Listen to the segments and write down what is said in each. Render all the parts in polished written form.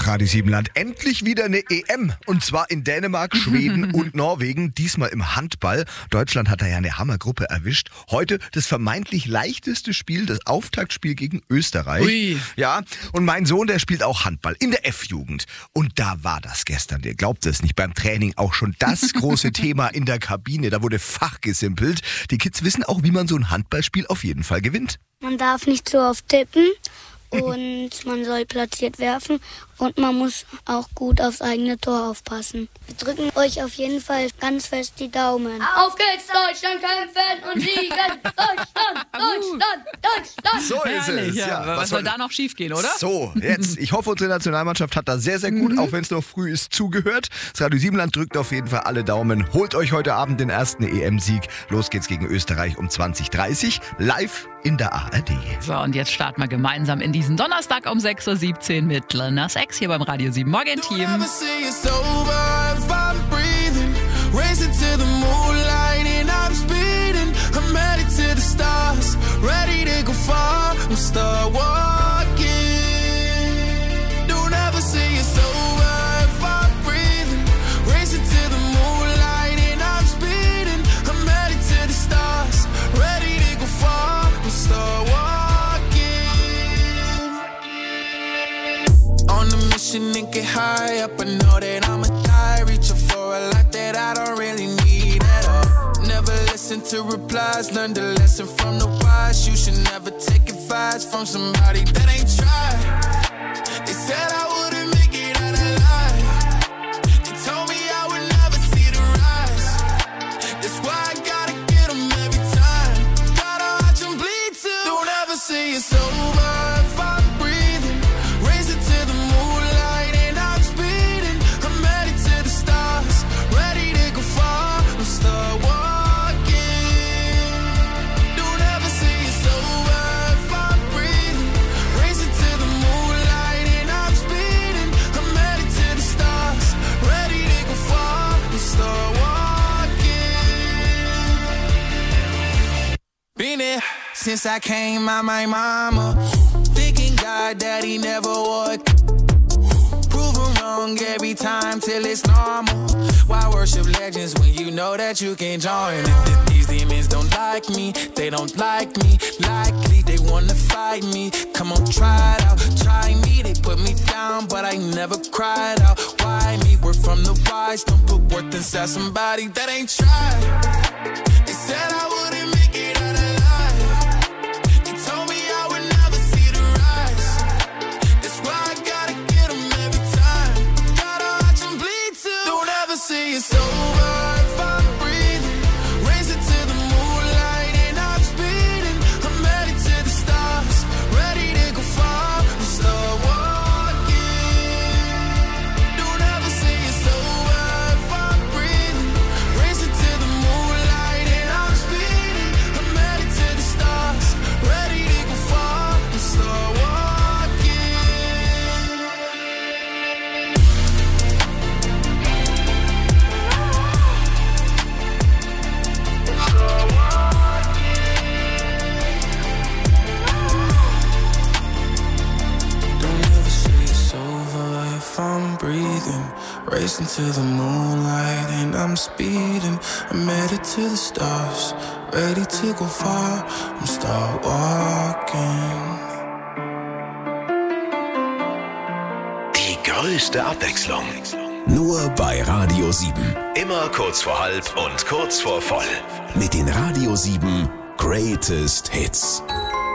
Ach, Radio 7 Land, endlich wieder eine EM. Und zwar in Dänemark, Schweden und Norwegen. Diesmal im Handball. Deutschland hat da ja eine Hammergruppe erwischt. Heute das vermeintlich leichteste Spiel, das Auftaktspiel gegen Österreich. Ui. Ja, und mein Sohn, der spielt auch Handball in der F-Jugend. Und da war das gestern, der glaubt es nicht, beim Training auch schon das große Thema in der Kabine. Da wurde fachgesimpelt. Die Kids wissen auch, wie man so ein Handballspiel auf jeden Fall gewinnt. Man darf nicht so oft tippen und man soll platziert werfen und man muss auch gut aufs eigene Tor aufpassen. Wir drücken euch auf jeden Fall ganz fest die Daumen. Auf geht's, Deutschland kämpfen und siegen! Deutschland, Deutschland, Deutschland! So ist Herrlich, es. ja. Was soll da noch schief gehen, oder? So, jetzt. Ich hoffe, unsere Nationalmannschaft hat da sehr, sehr gut, auch wenn es noch früh ist, zugehört. Das Radio 7 Land drückt auf jeden Fall alle Daumen. Holt euch heute Abend den ersten EM-Sieg. Los geht's gegen Österreich um 20:30 live in der ARD. So, und jetzt starten wir gemeinsam in diesen Donnerstag um 6:17 Uhr mit Lil Nas X hier beim Radio 7 Morgen Team. And get high up, I know that I'ma die. Reaching for a lot that I don't really need at all. Never listen to replies, learn the lesson from the wise. You should never take advice from somebody that ain't tried. They said I wouldn't make it out alive. They told me I would never see the rise. That's why I gotta get them every time. Gotta watch them bleed too. Don't ever say it's over if I'm breathing. Raise it to the moonlight and I'm speeding. I'm headed to the stars, ready to go far. I'm start walking. Don't ever say it's over if I'm breathing. Raise it to the moonlight and I'm speeding. I'm headed to the stars, ready to go far. I'm start walking. Been there since I came out my mama. Thinking God that he never would. Proven wrong every time till it's normal. Why worship legends when you know that you can join? These demons don't like me, they don't like me. Likely they wanna fight me. Come on, try it out, try me. They put me down, but I never cried out. Why me? We're from the wise. Don't put worth inside somebody that ain't tried. They said I wouldn't make it out alive. They told me I would never see the rise. That's why I gotta get them every time. Gotta watch them bleed too. Don't ever say it's over if I'm breathing. Raise it to the moonlight and I'm speeding. I'm headed to the stars, ready to go far. I'm start walking. Don't ever say it's over if I'm breathing. Raise it to the moonlight and I'm speeding. I'm headed to the stars, ready to go far. I'm start walking. Don't ever say it's over if I'm breathing. Racing to the moonlight and I'm speeding. I'm headed to the stars, ready to go far. I'm start walking. Die größte Abwechslung. Nur bei Radio 7. Immer kurz vor halb und kurz vor voll. Mit den Radio 7 Greatest Hits.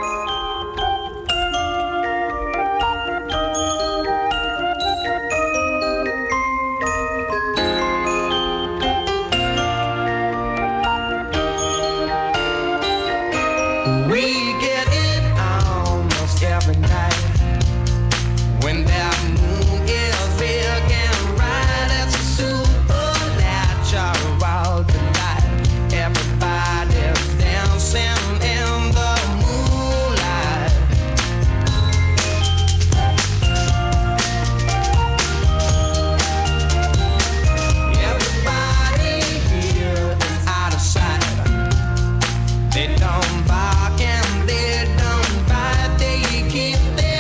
We get it almost every night. When that moon is big and bright, it's a supernatural delight. Everybody's dancing in the moonlight. Everybody here is out of sight. They don't bark and they don't bite. They keep their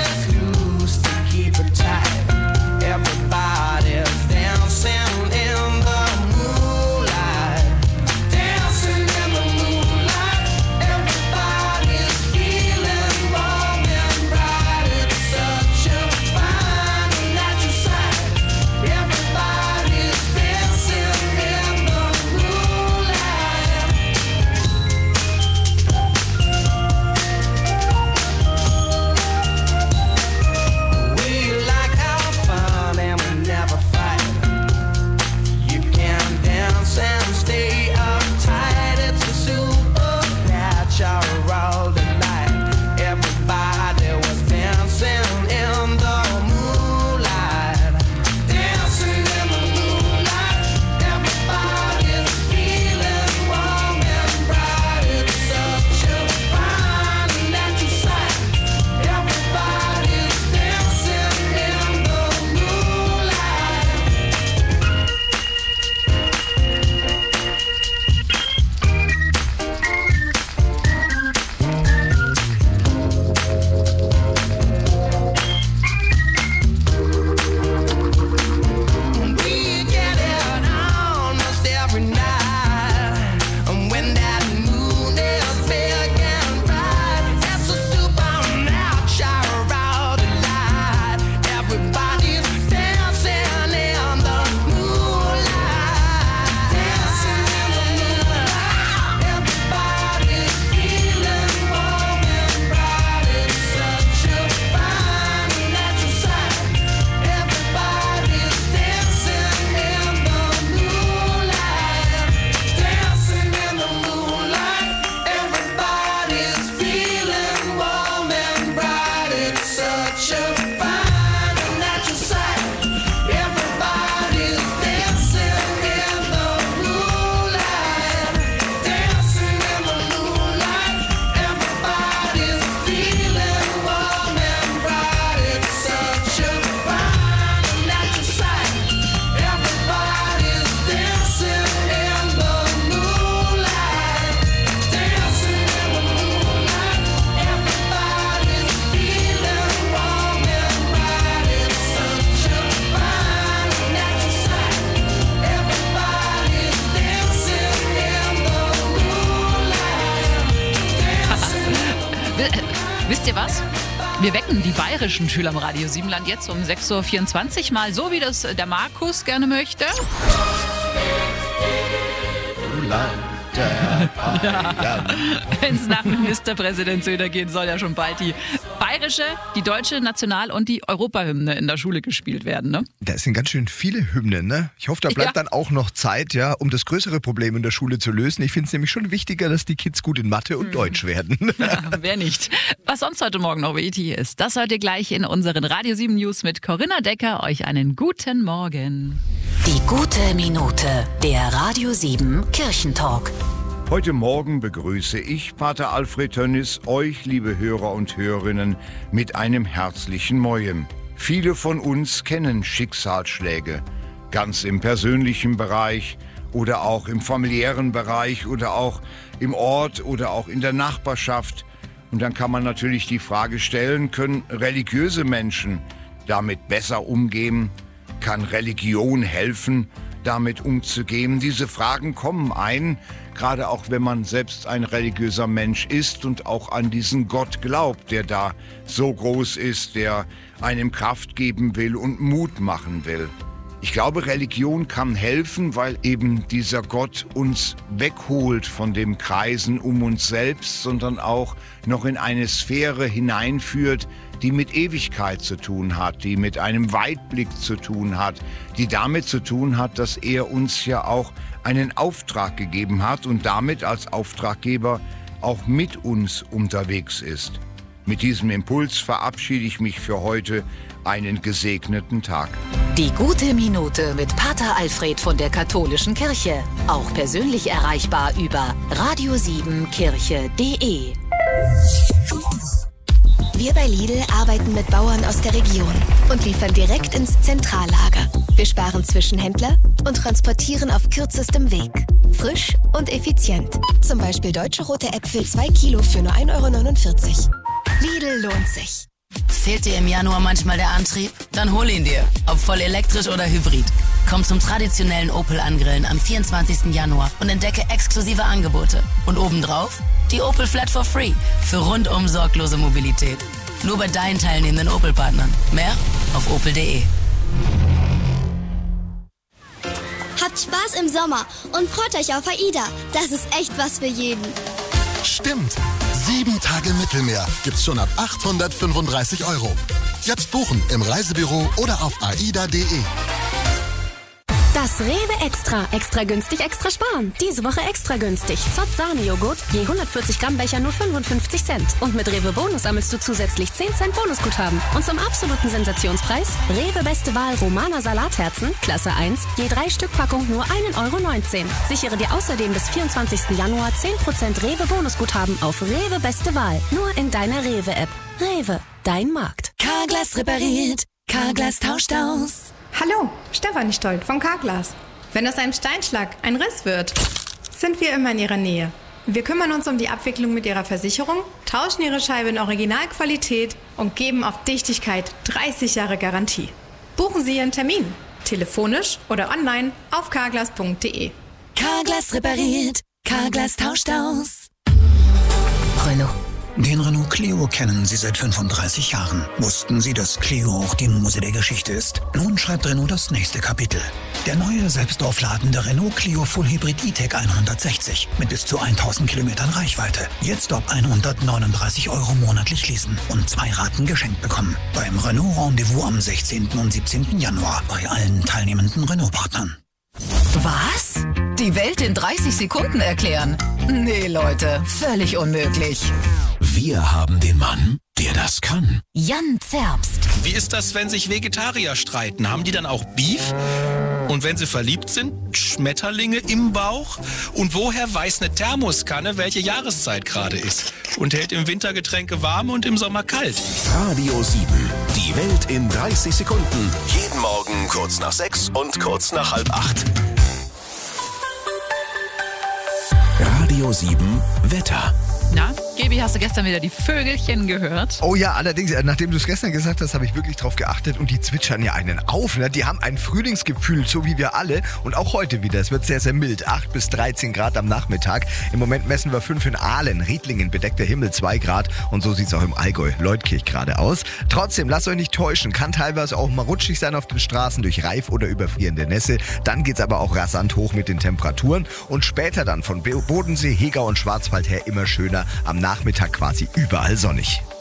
Wisst ihr was? Wir wecken die bayerischen Schüler im Radio Siebenland jetzt um 6.24 Uhr mal, so wie das der Markus gerne möchte. Ja. Wenn es nach Ministerpräsident Söder geht, soll ja schon bald die bayerische, die deutsche National- und die Europahymne in der Schule gespielt werden, ne? Da sind ganz schön viele Hymnen, ne? Ich hoffe, da bleibt dann auch noch Zeit, ja, um das größere Problem in der Schule zu lösen. Ich finde es nämlich schon wichtiger, dass die Kids gut in Mathe und Deutsch werden. Ja, wer nicht? Was sonst heute Morgen noch WIT ist, das hört ihr gleich in unseren Radio 7 News mit Corinna Decker. Euch einen guten Morgen. Die gute Minute, der Radio 7 Kirchentalk. Heute Morgen begrüße ich, Pater Alfred Tönnis, euch, liebe Hörer und Hörerinnen, mit einem herzlichen Moin. Viele von uns kennen Schicksalsschläge, ganz im persönlichen Bereich oder auch im familiären Bereich oder auch im Ort oder auch in der Nachbarschaft. Und dann kann man natürlich die Frage stellen, können religiöse Menschen damit besser umgehen? Kann Religion helfen, damit umzugehen? Diese Fragen kommen ein, gerade auch wenn man selbst ein religiöser Mensch ist und auch an diesen Gott glaubt, der da so groß ist, der einem Kraft geben will und Mut machen will. Ich glaube, Religion kann helfen, weil eben dieser Gott uns wegholt von dem Kreisen um uns selbst, sondern auch noch in eine Sphäre hineinführt, die mit Ewigkeit zu tun hat, die mit einem Weitblick zu tun hat, die damit zu tun hat, dass er uns ja auch einen Auftrag gegeben hat und damit als Auftraggeber auch mit uns unterwegs ist. Mit diesem Impuls verabschiede ich mich für heute. Einen gesegneten Tag. Die gute Minute mit Pater Alfred von der Katholischen Kirche. Auch persönlich erreichbar über radio7kirche.de. Wir bei Lidl arbeiten mit Bauern aus der Region und liefern direkt ins Zentrallager. Wir sparen Zwischenhändler und transportieren auf kürzestem Weg. Frisch und effizient. Zum Beispiel deutsche rote Äpfel 2 Kilo für nur 1,49 €. Lidl lohnt sich. Fehlt dir im Januar manchmal der Antrieb? Dann hol ihn dir, ob voll elektrisch oder hybrid. Komm zum traditionellen Opel-Angrillen am 24. Januar und entdecke exklusive Angebote. Und obendrauf die Opel Flat for Free für rundum sorglose Mobilität. Nur bei deinen teilnehmenden Opel-Partnern. Mehr auf opel.de. Habt Spaß im Sommer und freut euch auf AIDA. Das ist echt was für jeden. Stimmt. 7 Tage Mittelmeer gibt's schon ab 835 €. Jetzt buchen im Reisebüro oder auf aida.de. Das Rewe Extra günstig, extra sparen. Diese Woche extra günstig. Zott Sahnejoghurt, je 140 Gramm Becher nur 55 Cent. Und mit Rewe Bonus sammelst du zusätzlich 10 Cent Bonusguthaben. Und zum absoluten Sensationspreis, Rewe Beste Wahl Romana Salatherzen, Klasse 1, je 3 Stück Packung nur 1,19 €. Sichere dir außerdem bis 24. Januar 10% Rewe Bonusguthaben auf Rewe Beste Wahl. Nur in deiner Rewe-App. Rewe, dein Markt. Carglass repariert, Carglass tauscht aus. Hallo, Stefanie Stolt von Carglass. Wenn aus einem Steinschlag ein Riss wird, sind wir immer in Ihrer Nähe. Wir kümmern uns um die Abwicklung mit Ihrer Versicherung, tauschen Ihre Scheibe in Originalqualität und geben auf Dichtigkeit 30 Jahre Garantie. Buchen Sie Ihren Termin, telefonisch oder online auf carglass.de. Carglass repariert, Carglass tauscht aus. Renault. Den Renault Clio kennen Sie seit 35 Jahren. Wussten Sie, dass Clio auch die Muse der Geschichte ist? Nun schreibt Renault das nächste Kapitel. Der neue, selbstaufladende Renault Clio Full Hybrid E-Tech 160 mit bis zu 1000 Kilometern Reichweite. Jetzt ab 139 € monatlich leasen und 2 Raten geschenkt bekommen. Beim Renault Rendezvous am 16. und 17. Januar bei allen teilnehmenden Renault-Partnern. Was? Die Welt in 30 Sekunden erklären? Nee, Leute, völlig unmöglich. Wir haben den Mann, der das kann. Jan Zerbst. Wie ist das, wenn sich Vegetarier streiten? Haben die dann auch Beef? Und wenn sie verliebt sind, Schmetterlinge im Bauch? Und woher weiß eine Thermoskanne, welche Jahreszeit gerade ist? Und hält im Winter Getränke warm und im Sommer kalt? Radio 7. Die Welt in 30 Sekunden. Jeden Morgen kurz nach 6 und kurz nach halb 8. Radio 7 Wetter. Na, Gebi, hast du gestern wieder die Vögelchen gehört? Oh ja, allerdings, nachdem du es gestern gesagt hast, habe ich wirklich drauf geachtet und die zwitschern ja einen auf. Ne? Die haben ein Frühlingsgefühl, so wie wir alle. Und auch heute wieder. Es wird sehr, sehr mild. 8 bis 13 Grad am Nachmittag. Im Moment messen wir 5 in Aalen, Riedlingen, bedeckter Himmel 2 Grad. Und so sieht es auch im Allgäu, Leutkirch gerade aus. Trotzdem, lasst euch nicht täuschen. Kann teilweise auch mal rutschig sein auf den Straßen durch Reif- oder überfrierende Nässe. Dann geht es aber auch rasant hoch mit den Temperaturen. Und später dann von Bodensee, Hegau und Schwarzwald her immer schöner. Am Nachmittag quasi überall sonnig.